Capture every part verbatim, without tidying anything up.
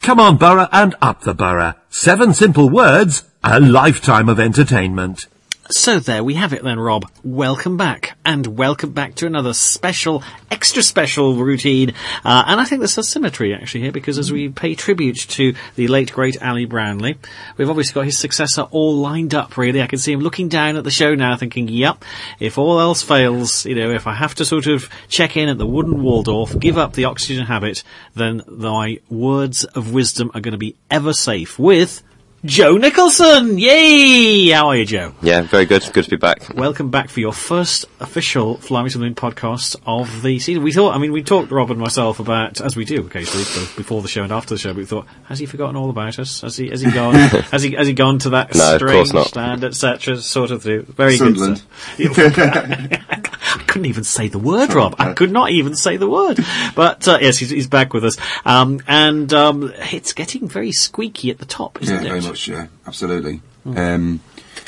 Come on, Borough, and up the Borough. Seven simple words, a lifetime of entertainment. So there we have it then, Rob. Welcome back. And welcome back to another special, extra special routine. Uh, and I think there's a symmetry actually here, because as we pay tribute to the late, great Ali Brownlee, we've obviously got his successor all lined up, really. I can see him looking down at the show now thinking, yep, if all else fails, you know, if I have to sort of check in at the wooden Waldorf, give up the oxygen habit, then my words of wisdom are going to be ever safe with Joe Nicholson! Yay! How are you, Joe? Yeah, very good. Good to be back. Welcome back for your first official Fly Me to the Moon podcast of the season. We thought, I mean, we talked, Rob and myself, about, as we do occasionally, both before the show and after the show, but we thought, has he forgotten all about us? Has he, has he gone, has he, has he gone to that no, strange land, et cetera, sort of thing? Very Sunderland. good stuff. I couldn't even say the word, Rob. I could not even say the word. But, uh, yes, he's, he's back with us. Um, and, um, it's getting very squeaky at the top, isn't yeah, it? Yeah, very much, yeah. Absolutely. Mm. Um,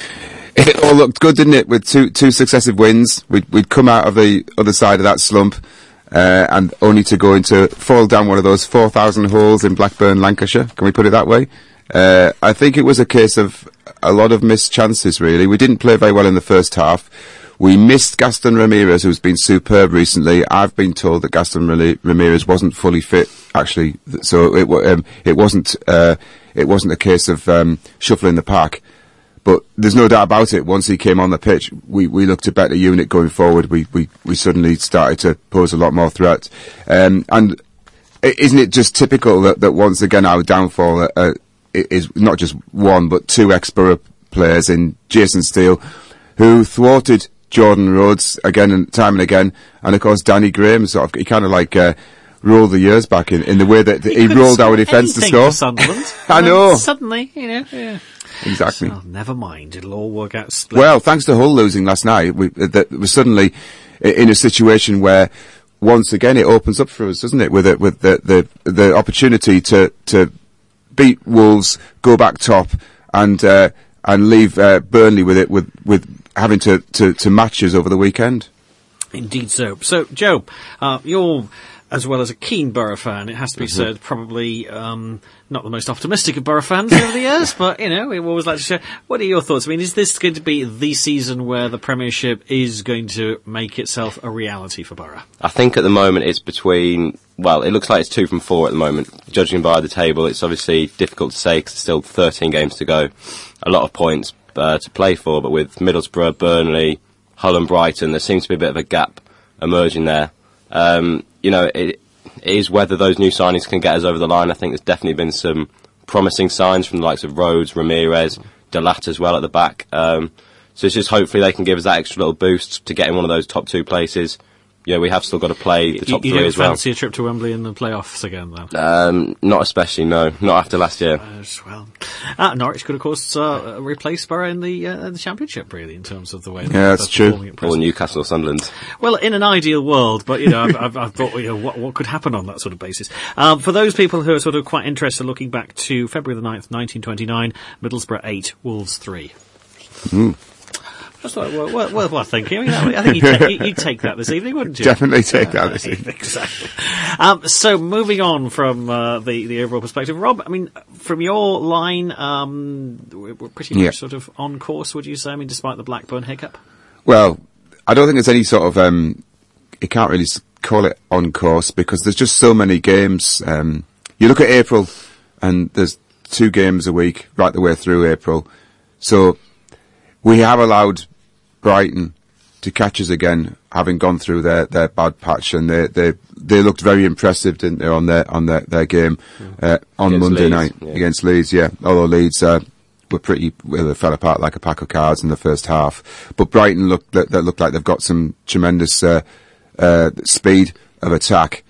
it all looked good, didn't it? With two two successive wins. We'd, we'd come out of the other side of that slump, uh, and only to go into, fall down one of those four thousand holes in Blackburn, Lancashire. Can we put it that way? Uh, I think it was a case of a lot of missed chances, really. We didn't play very well in the first half. We missed Gaston Ramirez, who's been superb recently. I've been told that Gaston Ramirez wasn't fully fit, actually, so it, um, it wasn't uh, it wasn't a case of um, shuffling the pack. But there's no doubt about it. Once he came on the pitch, we, we looked a better unit going forward. We, we, we suddenly started to pose a lot more threat. Um, and isn't it just typical that, that once again our downfall uh, is not just one but two ex-Borough players in Jason Steele, who thwarted Jordan Rhodes again and time and again, and of course Danny Graham sort of he kind of like uh, rolled the years back in, in the way that he, he rolled our defence to score. Sunderland. I know. Suddenly, you know, yeah. Exactly. So, never mind, it'll all work out. Split. Well, thanks to Hull losing last night, we that was suddenly in a situation where once again it opens up for us, doesn't it? With it, with the the the opportunity to to beat Wolves, go back top, and uh, and leave uh, Burnley with it with with. having to, to, to match us over the weekend. Indeed so. So, Joe, uh, you're, as well as a keen Borough fan, it has to be mm-hmm. said, probably um, not the most optimistic of Borough fans over the years, but, you know, we always like to share. What are your thoughts? I mean, is this going to be the season where the Premiership is going to make itself a reality for Borough? I think at the moment it's between, well, it looks like it's two from four at the moment. Judging by the table, it's obviously difficult to say because there's still thirteen games to go. A lot of points Uh, to play for, but with Middlesbrough, Burnley, Hull and Brighton, there seems to be a bit of a gap emerging there. Um, you know, it, it is whether those new signings can get us over the line. I think there's definitely been some promising signs from the likes of Rhodes, Ramirez, Delat as well at the back. Um, so it's just hopefully they can give us that extra little boost to get in one of those top two places. Yeah, we have still got to play the top you, you three as well. You don't fancy a trip to Wembley in the playoffs again, though? Um, not especially, no. Not after last year. Uh, well, uh, Norwich could, of course, uh, replace Borough in the uh, the Championship, really, in terms of the way yeah, that's true. Or Newcastle or Sunderland. Well, in an ideal world, but, you know, I've, I've, I've thought, you know, what, what could happen on that sort of basis. Um, for those people who are sort of quite interested, looking back to February the ninth, nineteen twenty-nine, Middlesbrough eight, Wolves three. Mm. That's well, well, well, well thinking. I, mean, I think you'd, ta- you'd take that this evening, wouldn't you? Definitely take that this evening. Exactly. Um, so, moving on from uh, the, the overall perspective, Rob, I mean, from your line, um, we're pretty much yeah. sort of on course, would you say? I mean, despite the Blackburn hiccup? Well, I don't think there's any sort of, um, you can't really call it on course because there's just so many games. Um, you look at April and there's two games a week right the way through April. So, we have allowed Brighton to catch us again, having gone through their, their bad patch, and they they they looked very impressive, didn't they, on their on their, their game uh, on against Monday Leeds, night yeah. against Leeds. Yeah, although Leeds uh, were pretty, well, they fell apart like a pack of cards in the first half. But Brighton looked that, that looked like they've got some tremendous uh, uh, speed of attack.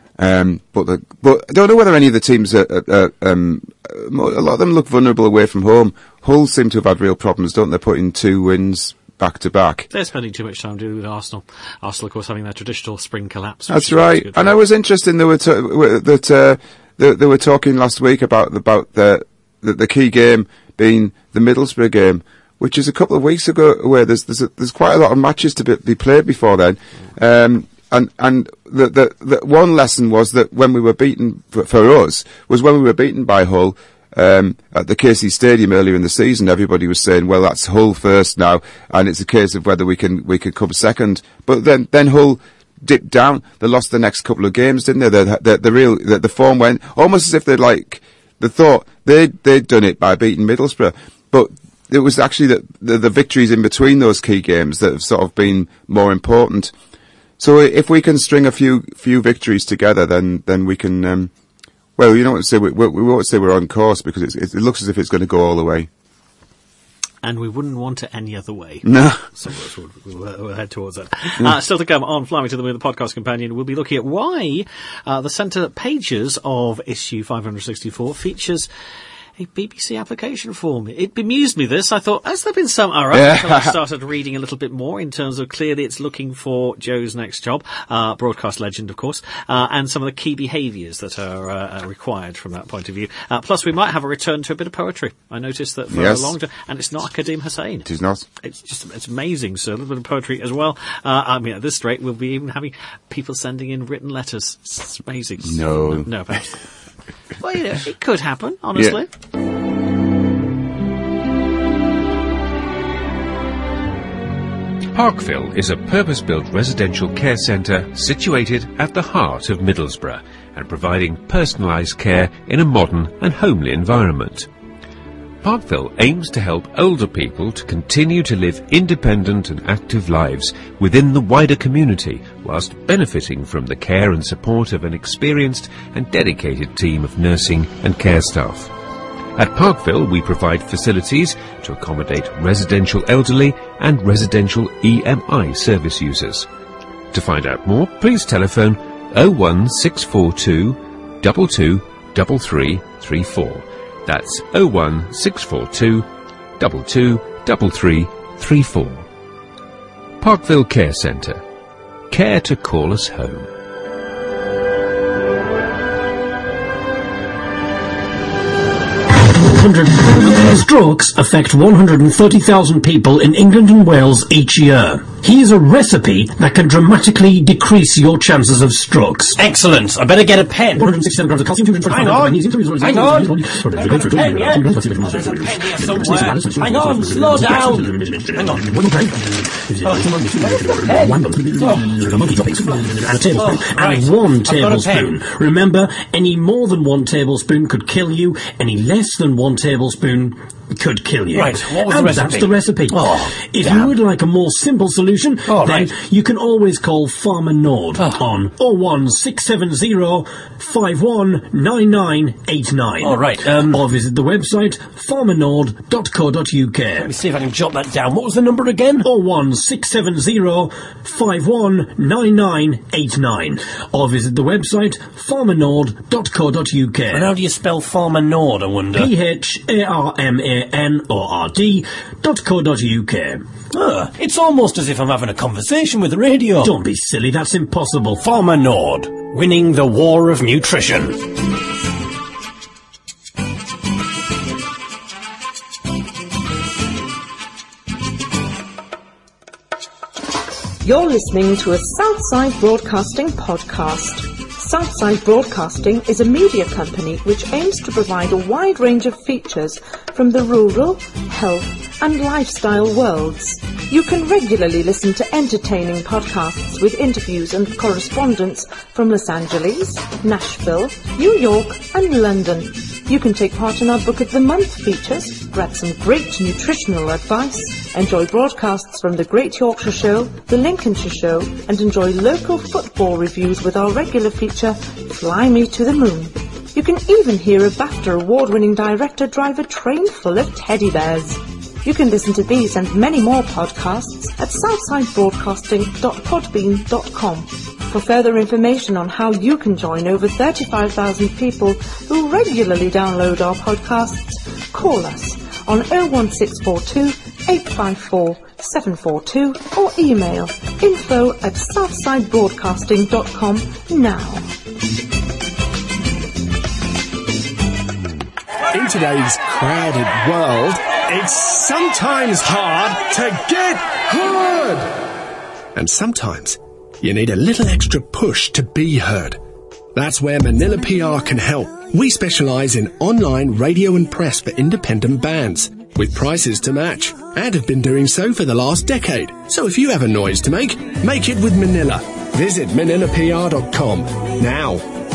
Um, but the, but I don't know whether any of the teams are, uh, um, a lot of them look vulnerable away from home. Hull seem to have had real problems, don't they? Putting two wins back to back. They're spending too much time dealing with Arsenal. Arsenal, of course, having their traditional spring collapse. That's right. Good, and right? I was interested. They were t- that uh, they, they were talking last week about about the, the the key game being the Middlesbrough game, which is a couple of weeks ago. Where there's there's, a, there's quite a lot of matches to be, be played before then. Um, and and the, the the one lesson was that when we were beaten for, for us was when we were beaten by Hull um, at the K C Stadium earlier in the season. Everybody was saying, "Well, that's Hull first now, and it's a case of whether we can we can come second." But then then Hull dipped down. They lost the next couple of games, didn't they? The the, the real the, the form went almost as if they like they thought they they'd done it by beating Middlesbrough, but it was actually the, the the victories in between those key games that have sort of been more important. So if we can string a few few victories together, then then we can. Um, well, you don't say we, we, we won't say we're on course because it's, it looks as if it's going to go all the way. And we wouldn't want it any other way. No. So we'll, we'll, we'll head towards it. Uh, still to come on Fly Me to the Moon, the podcast companion, we'll be looking at why uh, the centre pages of issue five hundred sixty-four features a B B C application form. It bemused me, this. I thought, has there been some error? Yeah. So I started reading a little bit more in terms of clearly it's looking for Joe's next job, uh, broadcast legend, of course, uh, and some of the key behaviours that are uh, required from that point of view. Uh, plus, we might have a return to a bit of poetry. I noticed that for yes. a long time, and it's not Kadim Hussain. It is not. It's just, it's amazing, so a little bit of poetry as well. Uh, I mean, at this rate, we'll be even having people sending in written letters. It's amazing. No. No, no perhaps. Well, you know, it could happen, honestly. Yeah. Parkville is a purpose-built residential care centre situated at the heart of Middlesbrough and providing personalised care in a modern and homely environment. Parkville aims to help older people to continue to live independent and active lives within the wider community whilst benefiting from the care and support of an experienced and dedicated team of nursing and care staff. At Parkville, we provide facilities to accommodate residential elderly and residential E M I service users. To find out more, please telephone oh one six four two, two two three three three four. That's oh one six four two, two two three three three four. Parkville Care Centre. Care to call us home. Strokes affect one hundred thirty thousand people in England and Wales each year. Here's a recipe that can dramatically decrease your chances of strokes. Excellent. I better get a pen. one hundred sixty-seven grams of calcium, two hundred twenty-five Hang on. magnesium, Hang on. I've got a pen, yeah? There's a pen here somewhere. Hang on, slow down. Hang on. And a tablespoon. And one tablespoon. Remember, any more than one tablespoon could kill you. Any less than one tablespoon could kill you. Right, what was and the recipe? that's the recipe. Oh, if damn. you would like a more simple solution, Oh, then right. you can always call Farmer Nord Oh. on oh one six seven oh, five one nine nine eight nine. All right, um, or visit the website farmer nord dot co dot uk. Let me see if I can jot that down. What was the number again? oh one six seven oh, five one nine nine eight nine. Or visit the website farmer nord dot co dot uk. And how do you spell Farmer Nord, I wonder? P H A R M A N O R D dot co dot uk. Ah, it's almost as if I'm having a conversation with the radio. Don't be silly, that's impossible. Farmer Nord, winning the war of nutrition. You're listening to a Southside Broadcasting podcast. Southside Broadcasting is a media company which aims to provide a wide range of features from the rural, health and lifestyle worlds. You can regularly listen to entertaining podcasts with interviews and correspondence from Los Angeles, Nashville, New York and London. You can take part in our Book of the Month features, grab some great nutritional advice, enjoy broadcasts from the Great Yorkshire Show, the Lincolnshire Show, and enjoy local football reviews with our regular feature, Fly Me to the Moon. You can even hear a BAFTA award-winning director drive a train full of teddy bears. You can listen to these and many more podcasts at southside broadcasting dot podbean dot com. For further information on how you can join over thirty-five thousand people who regularly download our podcasts, call us on oh one six four two, eight five four, seven four two or email info at southside broadcasting dot com now. In today's crowded world, it's sometimes hard to get heard. And sometimes you need a little extra push to be heard. That's where Manila P R can help. We specialise in online radio and press for independent bands, with prices to match, and have been doing so for the last decade. So if you have a noise to make, make it with Manila. Visit manila p r dot com now.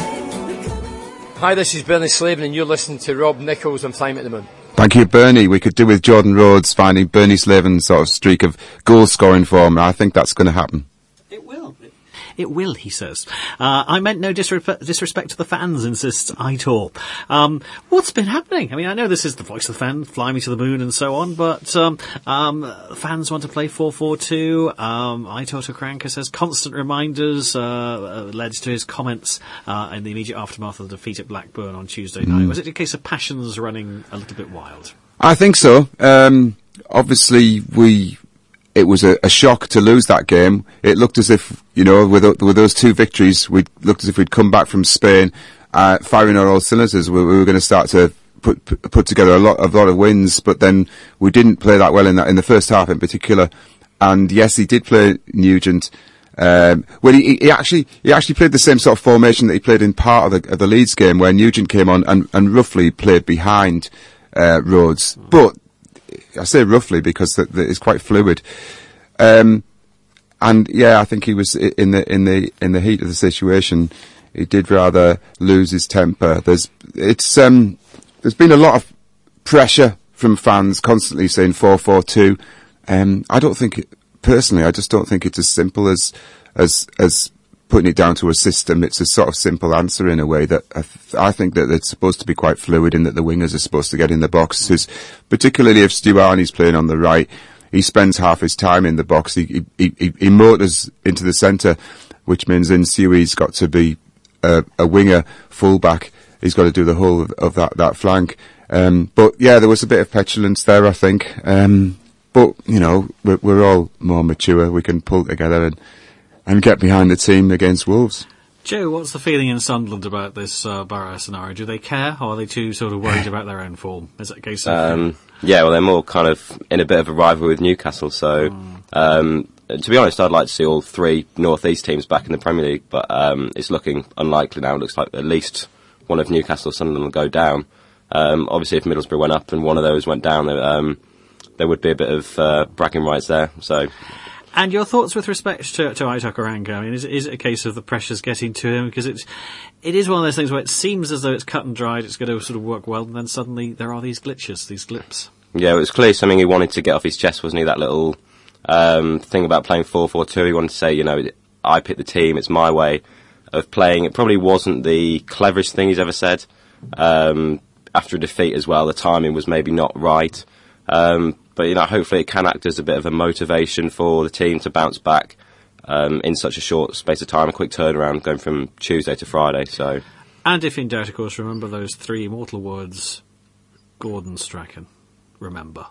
Hi, this is Bernie Slavin and you're listening to Rob Nichols on Time at the Moon. Thank you, Bernie. We could do with Jordan Rhodes finding Bernie Slavin's sort of streak of goal-scoring form. I think that's going to happen. It will. It will, he says. Uh, I meant no disre- disrespect to the fans, insists Aitor. Um, what's been happening? I mean, I know this is the voice of the fan, fly me to the moon and so on, but um, um, fans want to play four four two. Um, Aitor Tokranka says constant reminders uh, uh, led to his comments uh, in the immediate aftermath of the defeat at Blackburn on Tuesday night. Mm. Was it a case of passions running a little bit wild? I think so. Um, obviously, we... It was a, a shock to lose that game. It looked as if, you know, with, with those two victories, we looked as if we'd come back from Spain, uh, firing on all cylinders. We, we were going to start to put put together a lot, a lot of wins, but then we didn't play that well in that in the first half in particular. And yes, he did play Nugent. Um, well, he, he actually he actually played the same sort of formation that he played in part of the, of the Leeds game, where Nugent came on and, and roughly played behind uh, Rhodes, but. I say roughly because the, the, it's quite fluid, um, and yeah, I think he was in the in the in the heat of the situation. He did rather lose his temper. There's it's um, there's been a lot of pressure from fans constantly saying four four two. Um, I don't think personally. I just don't think it's as simple as as as putting it down to a system. It's a sort of simple answer in a way that I, th- I think that it's supposed to be quite fluid in that the wingers are supposed to get in the boxes, particularly if Stuarni's playing on the right. He spends half his time in the box. He, he, he, he motors into the centre, which means then Sui's got to be a, a winger, full-back. He's got to do the whole of, of that, that flank. Um, but yeah, there was a bit of petulance there, I think. Um, but, you know, we're, we're all more mature. We can pull together and and get behind the team against Wolves. Joe, what's the feeling in Sunderland about this uh, Borough scenario? Do they care, or are they too sort of worried about their own form? Is it a case of... Um, yeah, well, they're more kind of in a bit of a rivalry with Newcastle, so... Mm. Um, to be honest, I'd like to see all three North East teams back in the Premier League, but um, it's looking unlikely now. It looks like at least one of Newcastle or Sunderland will go down. Um, obviously, if Middlesbrough went up and one of those went down, um, there would be a bit of uh, bragging rights there, so... And your thoughts with respect to, to Aitor Tokranka? I mean, is, is it a case of the pressure's getting to him? Because it's, it is one of those things where it seems as though it's cut and dried, it's going to sort of work well, and then suddenly there are these glitches, these blips. Yeah, it was clearly something he wanted to get off his chest, wasn't he? That little um, thing about playing four four two. He wanted to say, you know, I picked the team, it's my way of playing. It probably wasn't the cleverest thing he's ever said. Um, after a defeat as well, the timing was maybe not right. Um, But, you know, hopefully it can act as a bit of a motivation for the team to bounce back um, in such a short space of time, a quick turnaround going from Tuesday to Friday. So, and if in doubt, of course, remember those three immortal words, Gordon Strachan. Remember.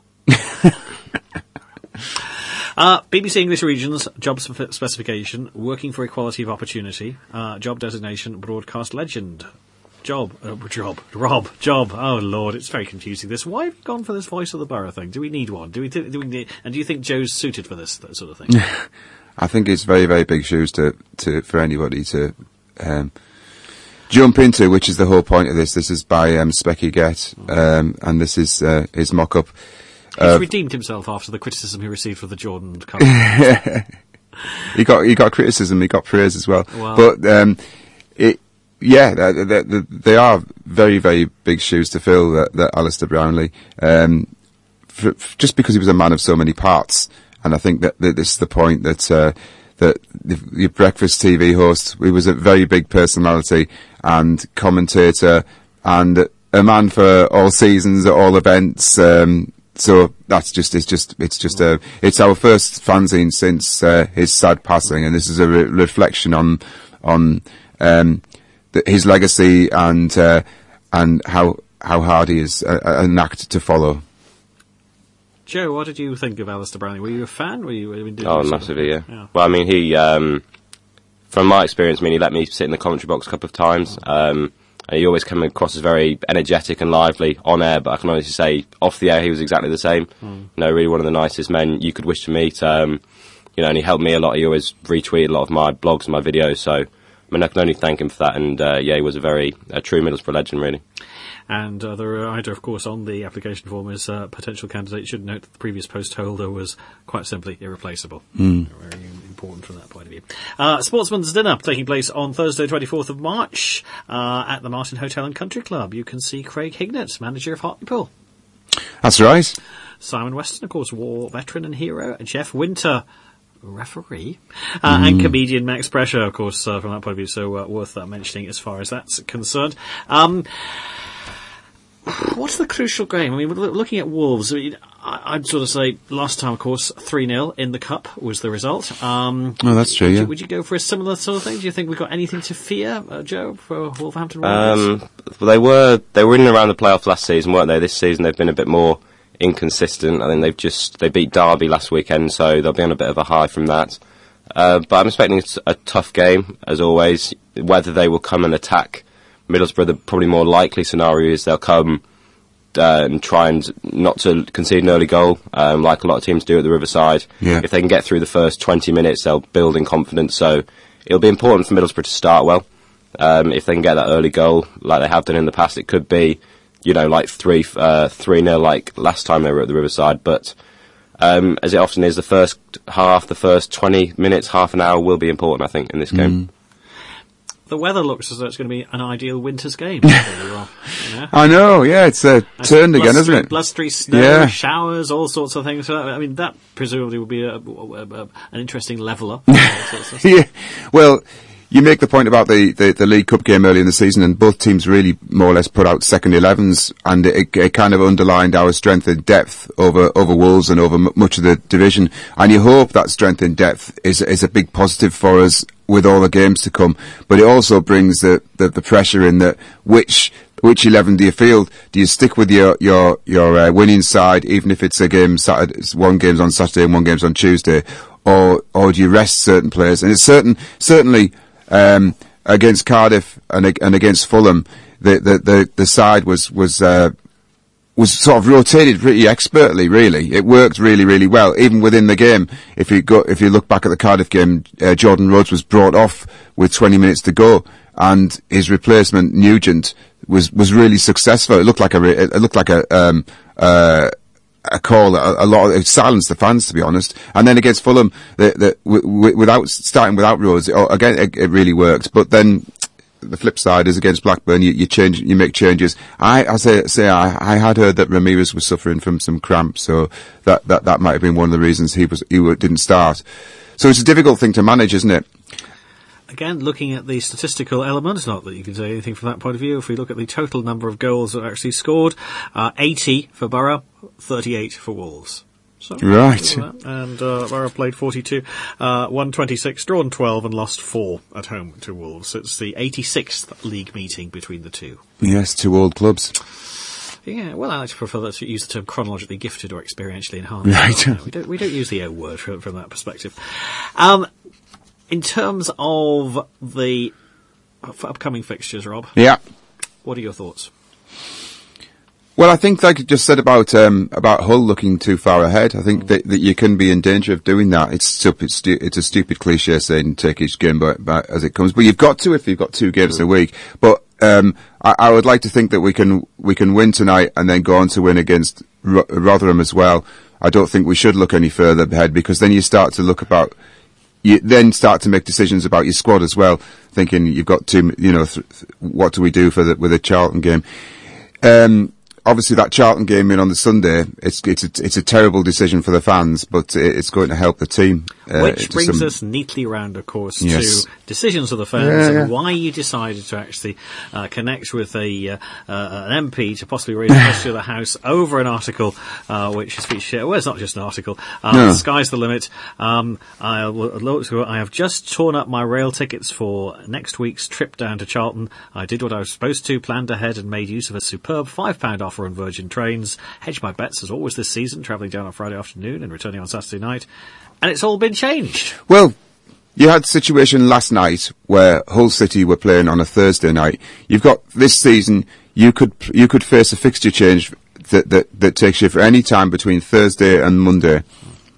uh, B B C English Regions, job spe- specification, working for equality of opportunity, uh, job designation, broadcast legend. Job, uh, job, Rob, job. Oh Lord, it's very confusing. This. Why have you gone for this voice of the borough thing? Do we need one? Do we? Do we need? And do you think Joe's suited for this that sort of thing? I think it's very, very big shoes to, to for anybody to um, jump into, which is the whole point of this. This is by um, Specky Get, um, and this is uh, his mock-up. He's uh, redeemed himself after the criticism he received for the Jordan Cup. he got he got criticism, he got praise as well. Wow. But um, it. Yeah, they, they, they are very, very big shoes to fill, that, that Alistair Brownlee, um, for, for, just because he was a man of so many parts. And I think that, that this is the point that, uh, that the, your breakfast T V host, he was a very big personality and commentator and a man for all seasons at all events. Um, so that's just, it's just, it's just a, it's our first fanzine since, uh, his sad passing. And this is a re- reflection on, on, um, his legacy and uh, and how how hard he is, uh, an act to follow. Joe, what did you think of Alistair Brownlee? Were you a fan? Were you? I mean, did oh, you massively, yeah. yeah. Well, I mean, he, um, from my experience, I mean, he let me sit in the commentary box a couple of times. Um, and he always came across as very energetic and lively on air, but I can honestly say off the air he was exactly the same. Mm. You know, really one of the nicest men you could wish to meet. Um, you know, and he helped me a lot. He always retweeted a lot of my blogs and my videos. So, I mean, I can only thank him for that. And uh, yeah, he was a very a true Middlesbrough legend, really. And uh, the rider, of course, on the application form is uh, potential candidate. You should note that the previous post holder was quite simply irreplaceable. Mm. Very important from that point of view. Uh, Sportsman's Dinner taking place on Thursday, twenty-fourth of March, uh, at the Martin Hotel and Country Club. You can see Craig Hignett, manager of Hartlepool. That's right. Simon Weston, of course, war veteran and hero. Jeff Winter, referee, uh, mm. and comedian Max Pressure, of course, uh, from that point of view. So uh, worth uh, mentioning as far as that's concerned. Um, What's the crucial game? I mean, looking at Wolves, I mean, I'd sort of say last time, of course, three nil in the Cup was the result. Um, oh, that's true, would yeah. You, would you go for a similar sort of thing? Do you think we've got anything to fear, uh, Joe, for Wolverhampton Wanderers? Um, well, they were, they were in and around the playoffs last season, weren't they? This season they've been a bit more inconsistent. I think they've just, they beat Derby last weekend, so they'll be on a bit of a high from that. Uh, but I'm expecting a, a tough game, as always. Whether they will come and attack Middlesbrough, the probably more likely scenario is they'll come uh, and try and not to concede an early goal, um, like a lot of teams do at the Riverside. Yeah. If they can get through the first twenty minutes, they'll build in confidence. So it'll be important for Middlesbrough to start well. Um, if they can get that early goal, like they have done in the past, it could be, you know, like three, uh, three nil, like last time they were at the Riverside. But um, as it often is, the first half, the first twenty minutes, half an hour will be important, I think, in this game. Mm. The weather looks as though it's going to be an ideal winter's game. Yeah. I know, yeah, it's uh, turned again, isn't it? Blustery snow, yeah. showers, all sorts of things. So, I mean, that presumably would be a, a, a, an interesting leveller. Yeah, well, you make the point about the, the, the League Cup game early in the season, and both teams really more or less put out second elevens, and it, it kind of underlined our strength in depth over over Wolves and over m- much of the division. And you hope that strength in depth is is a big positive for us with all the games to come. But it also brings the the, the pressure in that which which eleven do you field? Do you stick with your your your uh, winning side, even if it's a game Saturday, one game's on Saturday and one game's on Tuesday, or or do you rest certain players? And it's certain certainly. Um, against Cardiff and and against Fulham, the the the, the side was was uh, was sort of rotated pretty expertly. Really, it worked really really well. Even within the game, if you go if you look back at the Cardiff game, uh, Jordan Rhodes was brought off with twenty minutes to go, and his replacement Nugent was was really successful. It looked like a it looked like a um, uh, a call, a, a lot of, it silenced the fans, to be honest. And then against Fulham, the, the, w- w- without, starting without Rhodes, it, again, it, it really worked. But then, the flip side is against Blackburn, you, you change, you make changes. I, I say, say, I, I had heard that Ramirez was suffering from some cramps, so that, that, that might have been one of the reasons he was, he didn't start. So it's a difficult thing to manage, isn't it? Again, looking at the statistical elements, not that you can say anything from that point of view, if we look at the total number of goals that are actually scored, uh, eighty for Borough, thirty-eight for Wolves. So, right. And uh, Borough played forty-two, uh, won twenty-six, drawn twelve, and lost four at home to Wolves. It's the eighty-sixth league meeting between the two. Yes, two old clubs. Yeah, well, I like to prefer to use the term chronologically gifted or experientially enhanced. Right. No, we don't we don't use the O word from, from that perspective. Um, in terms of the upcoming fixtures, Rob. Yeah. What are your thoughts? Well, I think, like you just said about um, about Hull looking too far ahead, I think that, that you can be in danger of doing that. It's stupid. Stu- it's a stupid cliche saying take each game by, by, as it comes, but you've got to if you've got two games a week. But um, I, I would like to think that we can we can win tonight and then go on to win against Ro- Rotherham as well. I don't think we should look any further ahead, because then you start to look about. You then start to make decisions about your squad as well, thinking you've got two. You know, th- what do we do for the with a Charlton game? Um, Obviously, that Charlton game in on the Sunday, it's it's a, it's a terrible decision for the fans, but it's going to help the team. Uh, Which brings some... us neatly round, of course, yes. to decisions of the fans yeah, yeah. and why you decided to actually uh, connect with a uh, uh, an M P to possibly raise a question to the House over an article uh, which is featured. Well, it's not just an article. Um, no. Sky's the limit. Um, I, I have just torn up my rail tickets for next week's trip down to Charlton. I did what I was supposed to, planned ahead, and made use of a superb five pound offer on Virgin Trains. Hedged my bets as always this season, travelling down on Friday afternoon and returning on Saturday night. And it's all been changed. Well, you had a situation last night where Hull City were playing on a Thursday night. You've got this season, you could you could face a fixture change that that, that takes you for any time between Thursday and Monday.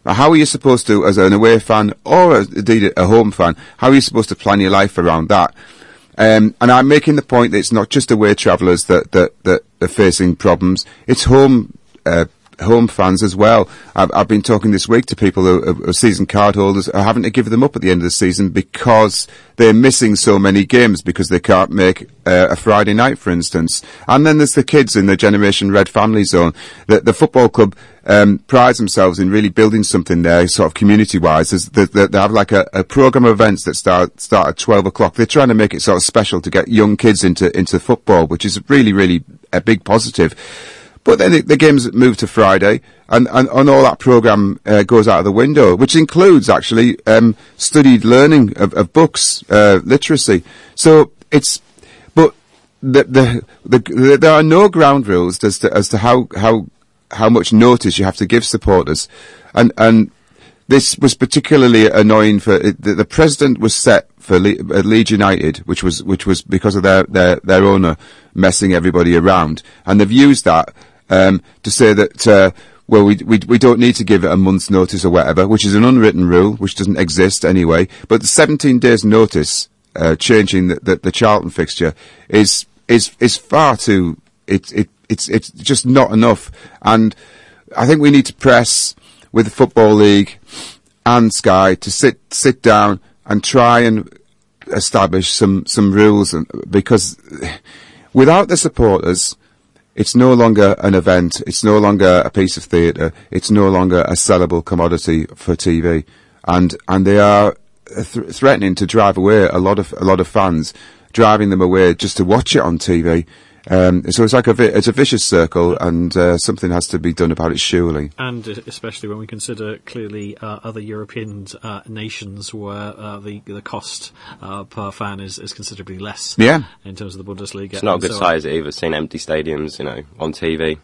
how are you supposed to, as an away fan or as, indeed a home fan, how are you supposed to plan your life around that? Um, and I'm making the point that it's not just away travellers that, that, that are facing problems. It's home, uh, home fans as well. I've, I've been talking this week to people who are, are season card holders are having to give them up at the end of the season because they're missing so many games because they can't make uh, a Friday night, for instance. And then there's the kids in the Generation Red family zone. The, the football club um, prides themselves in really building something there, sort of community-wise. They, they, they have like a, a programme of events that start start at twelve o'clock. They're trying to make it sort of special to get young kids into into football, which is really, really a big positive. But then the, the games move to Friday, and, and, and all that programme uh, goes out of the window, which includes actually um, studied learning of, of books, uh, literacy. So it's, but the, the, the, the, there are no ground rules as to as to how how how much notice you have to give supporters, and and this was particularly annoying for it, the, the president was set for Le- uh, Leeds United, which was which was because of their their their owner messing everybody around, and they've used that. Um, to say that, uh, well, we, we, we don't need to give it a month's notice or whatever, which is an unwritten rule, which doesn't exist anyway. But the seventeen days notice, uh, changing the, the, the Charlton fixture is, is, is far too, it, it, it's, it's just not enough. And I think we need to press with the Football League and Sky to sit, sit down and try and establish some, some rules, because without the supporters, it's no longer an event. It's no longer a piece of theatre. It's no longer a sellable commodity for T V, and and they are th- threatening to drive away a lot of a lot of fans, driving them away just to watch it on T V. Um, so it's like a vi- it's a vicious circle, and uh, something has to be done about it, surely. And especially when we consider clearly uh, other European uh, nations where uh, the the cost uh, per fan is, is considerably less. Yeah. In terms of the Bundesliga. It's not a good so size either. Seeing empty stadiums, you know, on T V.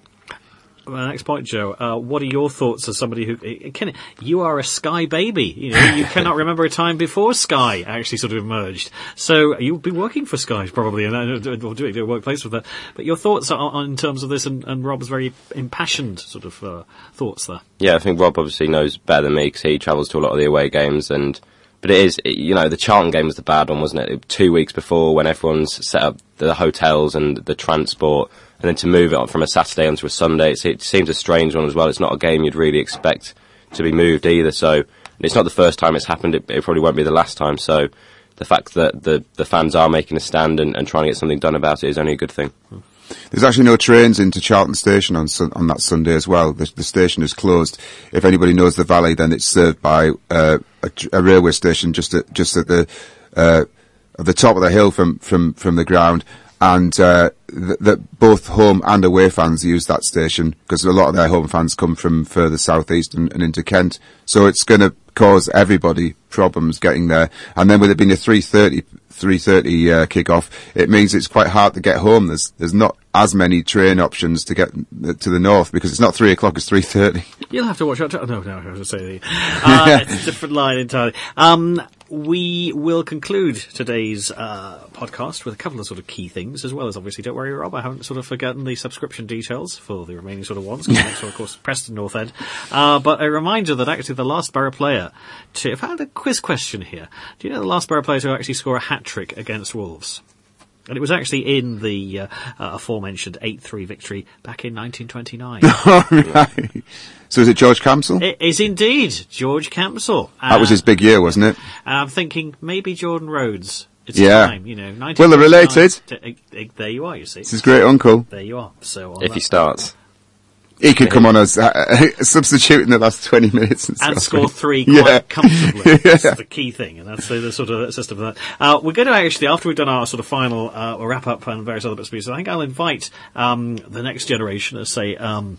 My next point, Joe. Uh, what are your thoughts as somebody who can, you are a Sky baby? You know, you cannot remember a time before Sky actually sort of emerged. So you'll be working for Sky probably, and or doing a workplace with that. But your thoughts on, on in terms of this, and, and Rob's very impassioned sort of uh, thoughts there. Yeah, I think Rob obviously knows better than me because he travels to a lot of the away games, and but it is, you know, the Charlton game was the bad one, wasn't it? Two weeks before, when everyone's set up the hotels and the transport. And then to move it on from a Saturday onto a Sunday, it's, it seems a strange one as well. It's not a game you'd really expect to be moved either. So it's not the first time it's happened. It, it probably won't be the last time. So the fact that the, the fans are making a stand and, and trying to get something done about it is only a good thing. There's actually no trains into Charlton Station on on that Sunday as well. The, the station is closed. If anybody knows the valley, then it's served by uh, a, a railway station just at just at the uh, at the top of the hill from from from the ground. And uh, th- that both home and away fans use that station because a lot of their home fans come from further southeast and, and into Kent. So it's going to cause everybody problems getting there. And then with it being a three thirty uh, kick-off, it means it's quite hard to get home. There's there's not as many train options to get to the north because it's not three o'clock, it's three thirty. You'll have to watch out. No, no, I was going to say the, uh, it's a different line entirely. Um, we will conclude today's uh, podcast with a couple of sort of key things, as well as obviously, don't worry, Rob, I haven't sort of forgotten the subscription details for the remaining sort of ones. So, of course, Preston North End. Uh, but a reminder that actually the last Borough player to, if I had a quiz question here, do you know the last Borough player to actually score a hat-trick against Wolves? And it was actually in the uh, uh, aforementioned eight three victory back in nineteen twenty-nine. All right. So is it George Campsell? It is indeed George Campsell. Uh, that was his big year, wasn't it? I'm thinking maybe Jordan Rhodes. It's yeah. time, you know. Well, they're related. To, uh, uh, there you are, you see. It's his great uncle. There you are. So if that, he starts. He could come on as uh, substitute in the last twenty minutes and, and stuff. score three quite yeah. comfortably. yeah. That's the key thing, and that's the, the sort of system for that. Uh, we're going to actually, after we've done our sort of final uh, wrap up and various other bits and pieces, I think I'll invite um, the next generation, let's say. Um,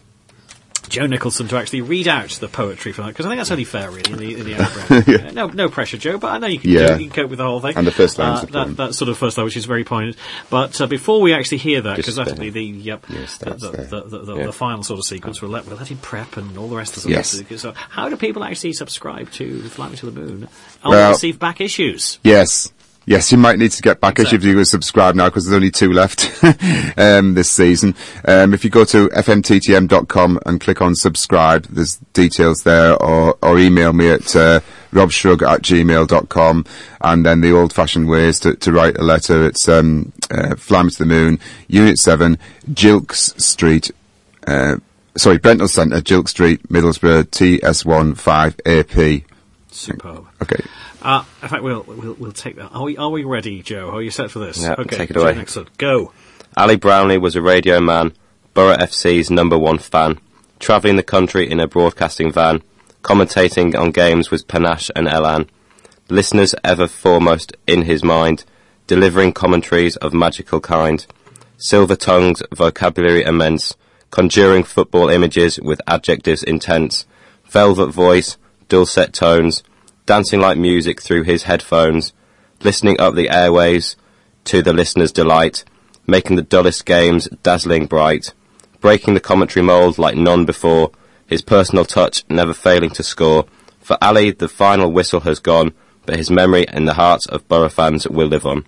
Joe Nicholson to actually read out the poetry for that, because I think that's only fair, really, in the, in the outbreak. yeah. No, no pressure, Joe, but I know you can, yeah. do, you can cope with the whole thing. And the first line, uh, that, that sort of first line, which is very poignant. But uh, before we actually hear that, because that'll be the, yep, yes, the, the, the, the, the, yeah. the final sort of sequence, we'll let, we'll let him prep and all the rest of the yes. stuff. So, how do people actually subscribe to Fly Me to the Moon and well, receive back issues? Yes. Yes, you might need to get back exactly. if you go subscribe now because there's only two left um, this season. Um, if you go to f m t t m dot com and click on subscribe, there's details there, or, or email me at uh, robshrug at gmail dot com, and then the old-fashioned ways to, to write a letter. It's um, uh, Fly Me to the Moon, Unit seven, Gilks Street, uh, sorry, Brentnell Centre, Gilk Street, Middlesbrough, T S one five A P. Superb. Okay. Uh, in fact, we'll, we'll we'll take that. Are we are we ready, Joe? Are you set for this? Yeah, okay, take it away. Excellent. Go. Ali Brownlee was a radio man, Borough F C's number one fan, travelling the country in a broadcasting van, commentating on games with panache and elan, listeners ever foremost in his mind, delivering commentaries of magical kind, silver tongues, vocabulary immense, conjuring football images with adjectives intense, velvet voice, dulcet tones, dancing like music through his headphones, listening up the airways to the listener's delight, making the dullest games dazzling bright, breaking the commentary mould like none before, his personal touch never failing to score. For Ali, the final whistle has gone, but his memory in the hearts of Borough fans will live on.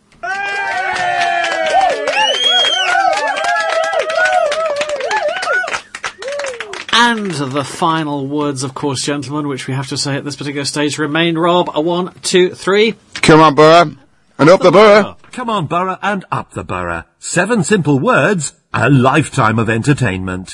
And the final words, of course, gentlemen, which we have to say at this particular stage, remain, Rob. A one, two, three. Come on, Borough. And up the Borough. Come on, Borough, and up the Borough. Seven simple words, a lifetime of entertainment.